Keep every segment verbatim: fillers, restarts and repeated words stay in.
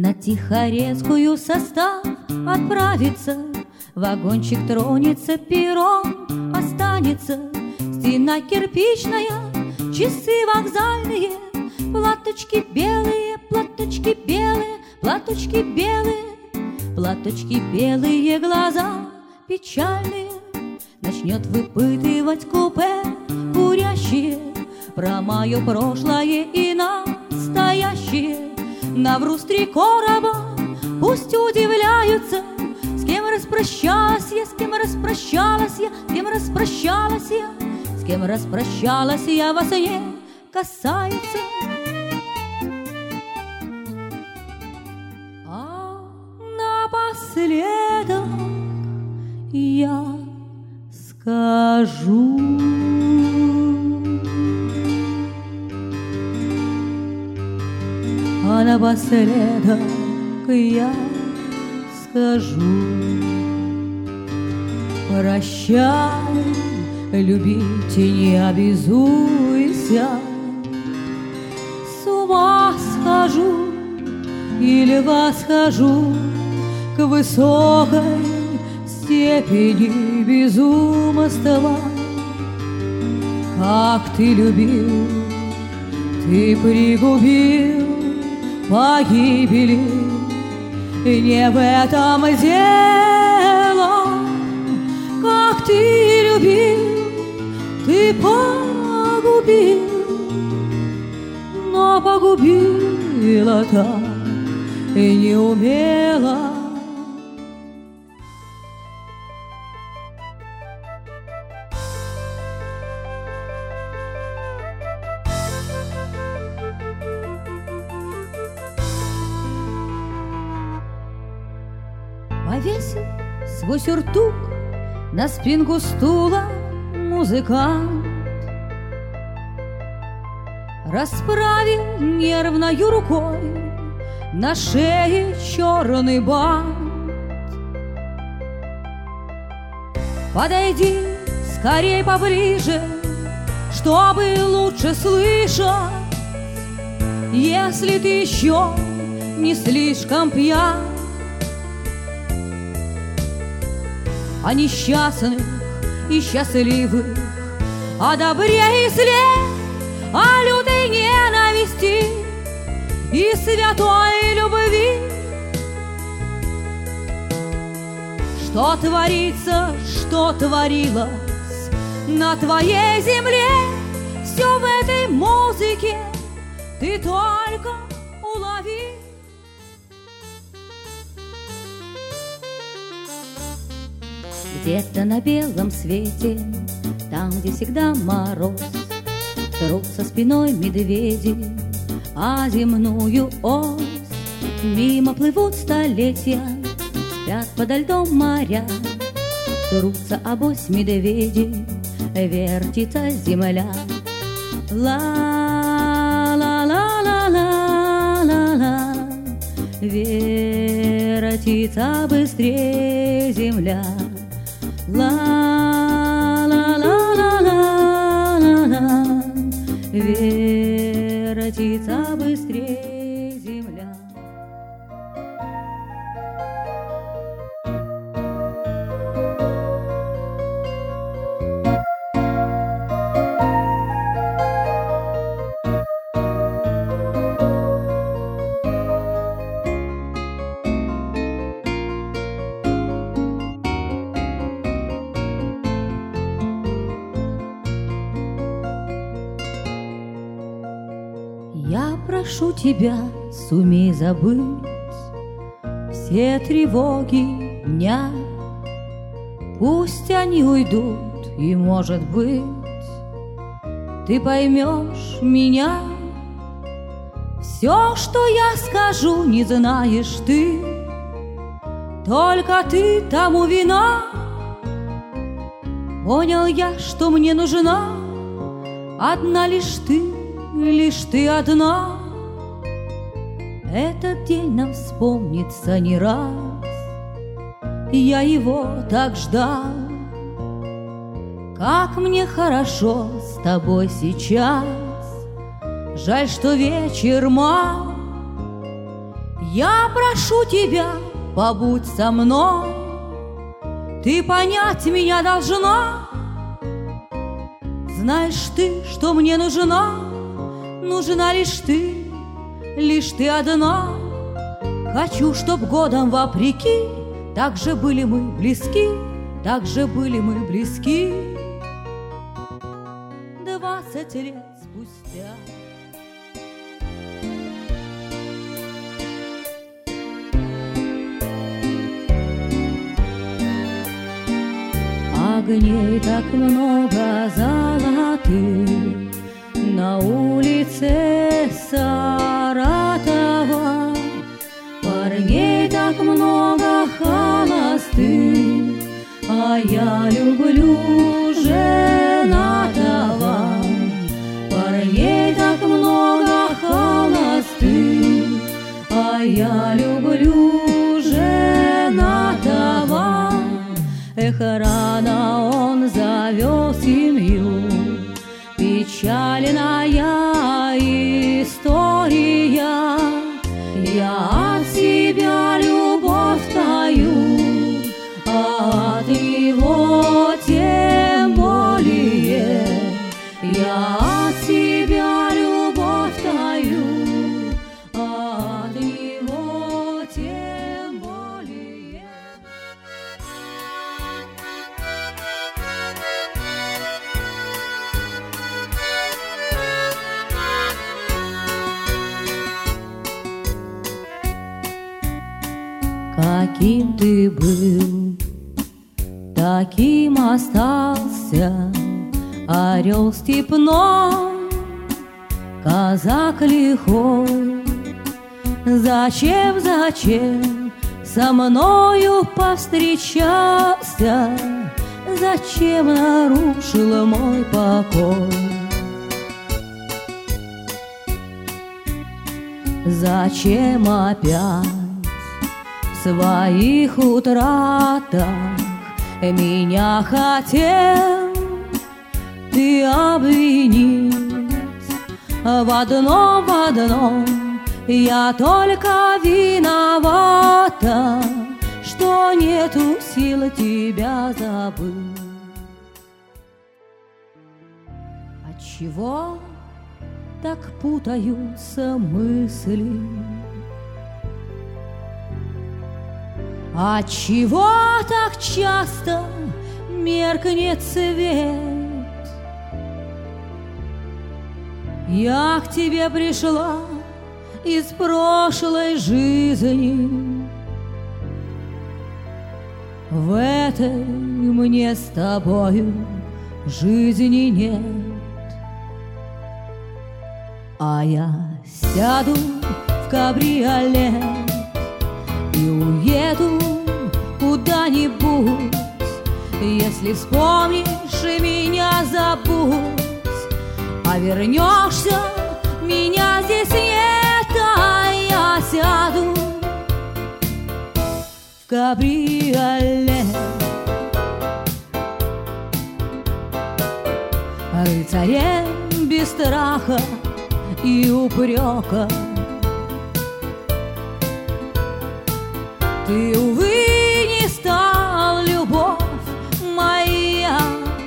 На Тихорецкую состав отправится, вагончик тронется, перрон останется, стена кирпичная, часы вокзальные, платочки белые, платочки белые, платочки белые, платочки белые, глаза печальные. Начнет выпытывать купе курящие про мое прошлое и настоящее. Навру с три короба, пусть удивляются, с кем распрощалась я, с кем распрощалась я, с кем распрощалась я, с кем распрощалась я, вас не касается. А напоследок я скажу: а напоследок я скажу: прощай, любить и не обязуйся. С ума схожу или восхожу к высокой степени безумства. Как ты любил, ты пригубил погибели, не в этом дело. Как ты любил, ты погубил, но погубила так и не умела. Повесил свой сюртук на спинку стула музыкант, расправил нервною рукой на шее черный бант. Подойди скорей поближе, чтобы лучше слышать, если ты еще не слишком пьян. О несчастных и счастливых, о добре и зле, о лютой ненависти и святой любви. Что творится, что творилось на твоей земле, все в этой музыке ты только улови. Где-то на белом свете, там, где всегда мороз, трутся спиной медведи о земную ось. Мимо плывут столетия, спят подо льдом моря, трутся обось медведи, вертится земля. Ла-ла-ла-ла-ла-ла-ла, вертится быстрее земля. Ла-ла-ла-ла-ла-ла, вертится быстрее земля. Я прошу тебя, сумей забыть все тревоги дня. Пусть они уйдут, и, может быть, ты поймешь меня. Все, что я скажу, не знаешь ты, только ты тому вина. Понял я, что мне нужна одна лишь ты, лишь ты одна. Этот день нам вспомнится не раз, я его так ждал. Как мне хорошо с тобой сейчас, жаль, что вечер мал. Я прошу тебя, побудь со мной, ты понять меня должна. Знаешь ты, что мне нужна, нужна лишь ты, лишь ты одна. Хочу, чтоб годом вопреки так же были мы близки, так же были мы близки. Двадцать лет спустя. Огней так много золотых на улице Саратова, парней так много холостых, а я люблю женатого. Парней так много холостых, а я люблю женатого. Эх, рано он завел семью, печальная история. Я от себя любовь таю, а от него тем более. Я от себя любовь таю, а от него тем более. Каким ты был, таким остался, орел степной, казак лихой. Зачем, зачем со мною повстречался, зачем нарушил мой покой? Зачем опять в своих утратах меня хотел ты обвинить? В одном, в одном я только виновата, что нету сил тебя забыть. Отчего так путаются мысли? Отчего так часто меркнет свет? Я к тебе пришла из прошлой жизни, в этой мне с тобою жизни нет. А я сяду в кабриолет и уеду куда-нибудь. Если вспомнишь меня, забудь, а вернешься, меня здесь нет. А я сяду в кабриолет, рыцарем без страха и упрека. Ты, увы, не стал, любовь моя.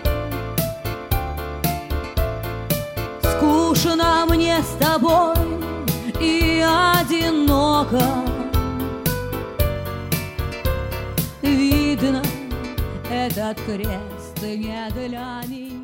Скучно мне с тобой и одиноко. Видно, этот крест не для меня.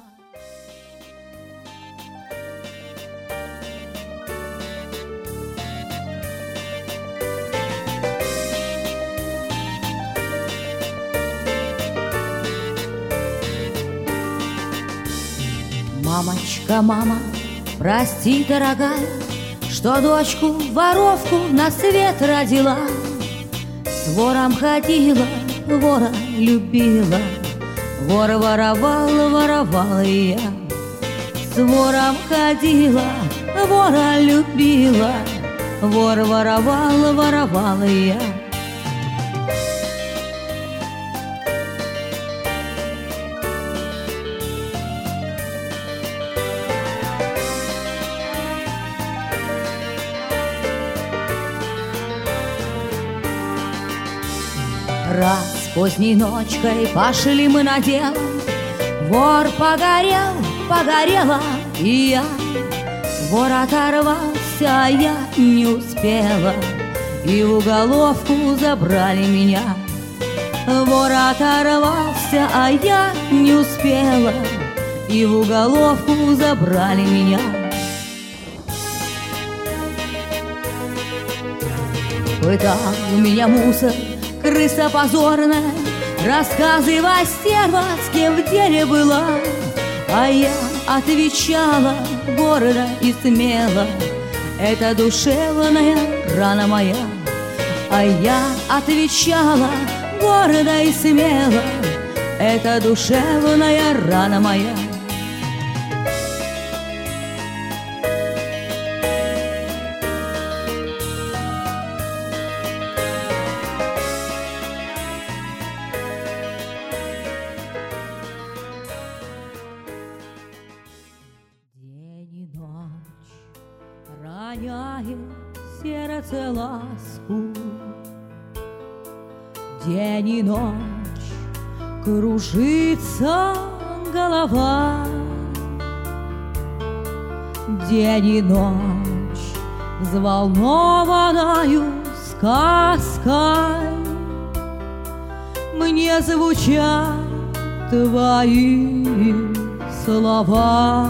Мамочка, мама, прости, дорогая, что дочку-воровку на свет родила. С вором ходила, вора любила, вор воровал, воровала и я. С вором ходила, вора любила, вор воровал, воровала и я. Раз поздней ночкой пошли мы на дело, вор погорел, погорела и я. Вор оторвался, а я не успела, и в уголовку забрали меня. Вор оторвался, а я не успела, и в уголовку забрали меня. Пытал меня мусор, крыса позорная, рассказывай, стерва, с кем в деле была. А я отвечала гордо и смело: это душевная рана моя. А я отвечала гордо и смело: это душевная рана моя. Роняет сердце ласку, день и ночь кружится голова, день и ночь взволнованною сказкой мне звучат твои слова.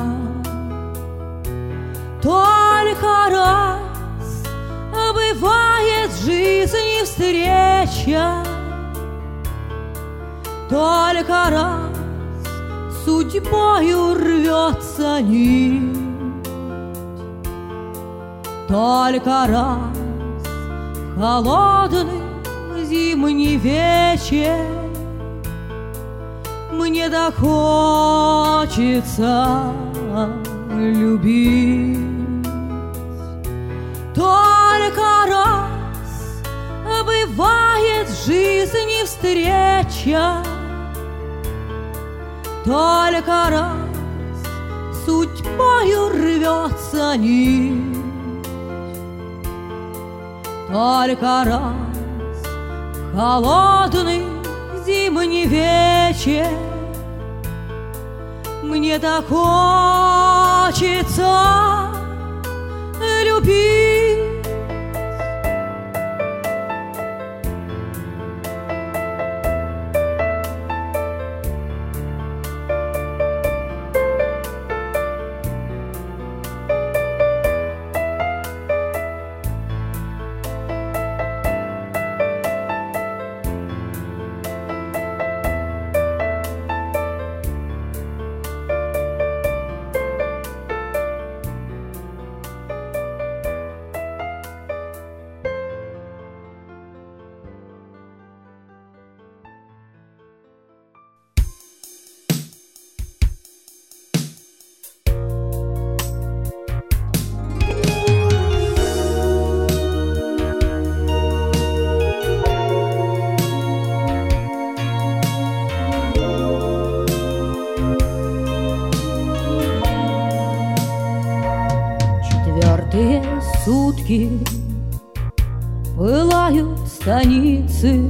Только раз бывает в жизни встреча, только раз судьбою рвется нить, только раз в холодный зимний вечер мне так хочется любить. Только раз бывает в жизни встреча, только раз судьбою рвется нить, только раз в холодный зимний вечер мне так хочется любить. Четвертые сутки пылают станицы,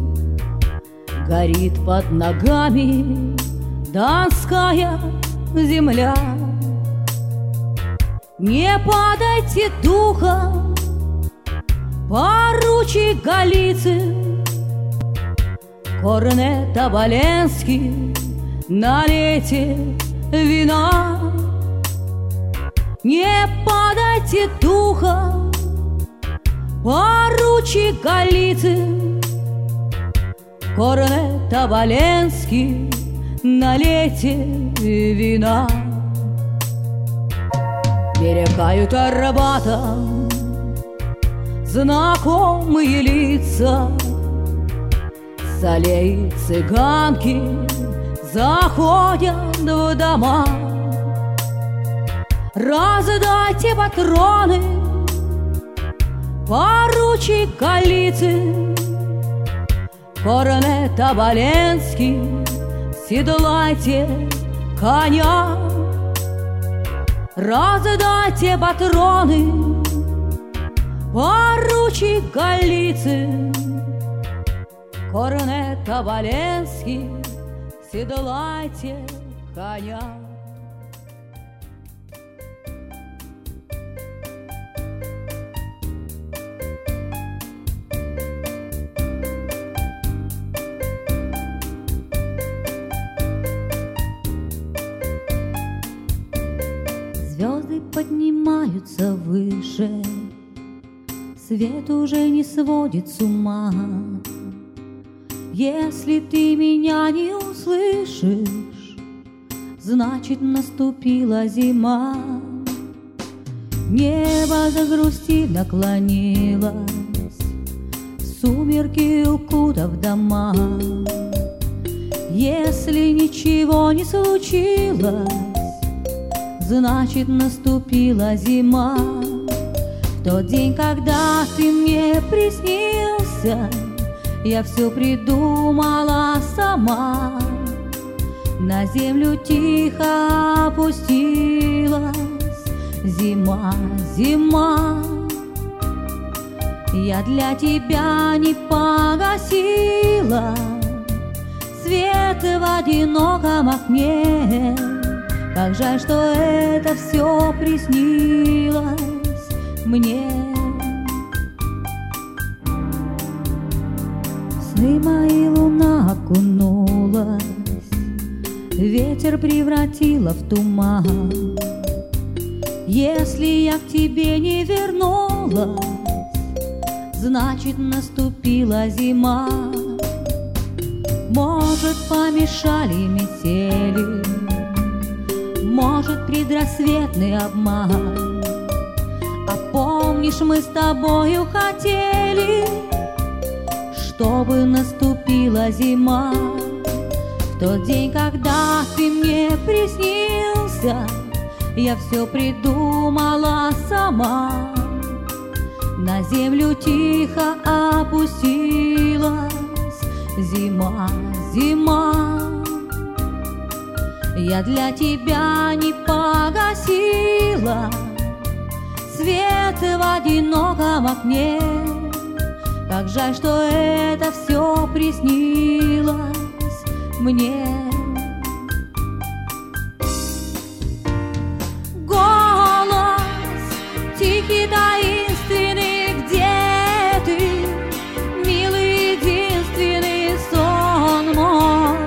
горит под ногами донская земля. Не падайте духом, поручик Голицын, корнет Оболенский, налейте вина. Не падайте духом, поручик Голицын, корнет Оболенский, налейте вина. Перекают Арбатом знакомые лица, с аллеи цыганки заходят в дома. Раздайте патроны, поручик Голицын, корнет Оболенский, седлайте коня. Раздайте патроны, поручик Голицын, корнета Валенский, седлайте коня. Звезды поднимаются выше, свет уже не сводит с ума. Если ты меня не услышишь, значит наступила зима. Небо загрустив наклонилось, сумерки укутав дома. Если ничего не случилось, значит наступила зима. В тот день, когда ты мне приснился, я все придумала сама. На землю тихо опустилась зима, зима. Я для тебя не погасила свет в одиноком окне. Как жаль, что это все приснилось мне. В сны мои луна окунулась, ветер превратила в туман. Если я к тебе не вернулась, значит наступила зима. Может, помешали метели, может, предрассветный обман. А помнишь, мы с тобою хотели, чтобы наступила зима. В тот день, когда ты мне приснился, я все придумала сама. На землю тихо опустилась зима, зима. Я для тебя не погасила свет в одиноком окне. Как жаль, что это все приснилось мне. Голос тихий, таинственный, где ты, милый, единственный сон мой.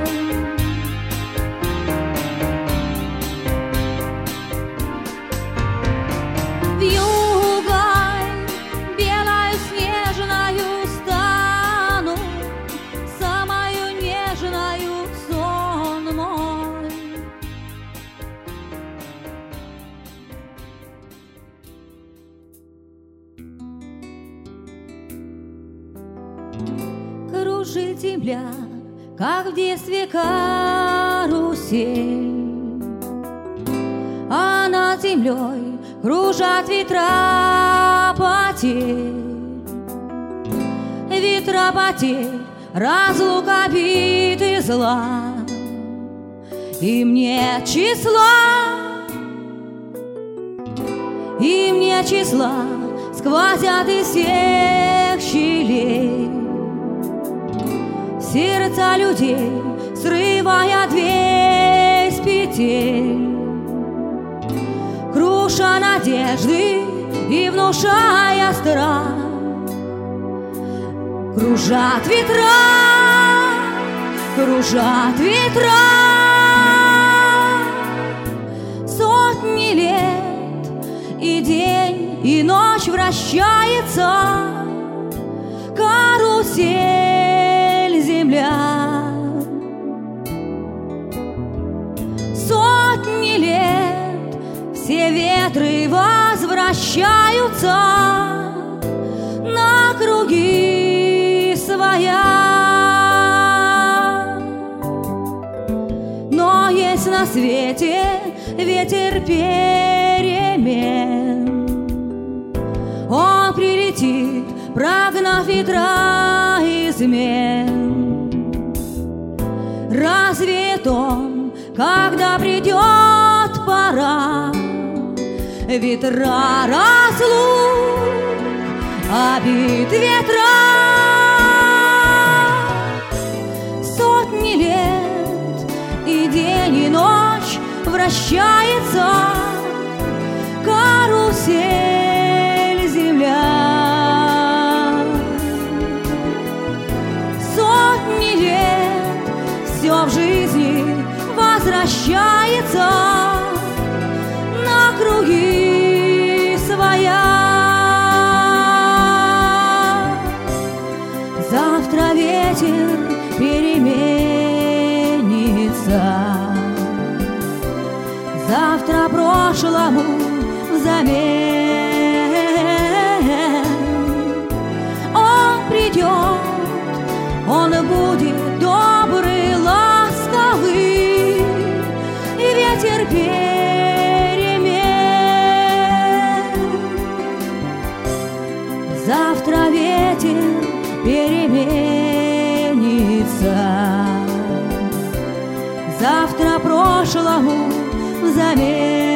Вьюгой белою снежною стану, самою нежною сон мой. Кружит земля, как в детстве карусель, а над землей кружат ветра потерь. Ветра потерь, разлук, обид и зла. Им нет числа, им нет числа, сквозят из всех щелей сердца людей, срывая дверь с петель, круша надежды и внушая страх. Кружат ветра, кружат ветра, сотни лет, и день, и ночь вращается карусель земля. Сотни лет все ветры возвращаются на круги своя. Но есть на свете ветер перемен, он прилетит, прогнав ветра измен. Развеет он, когда придет пора, ветра разлук, обид ветра. вращается карусель земля. Сотни лет все в жизни возвращается на круги своя. Завтра ветер переменится, завтра прошлому взамен. Он придет, он будет добрый, ласковый, и ветер перемен. Завтра ветер переменится, завтра прошлому взамен.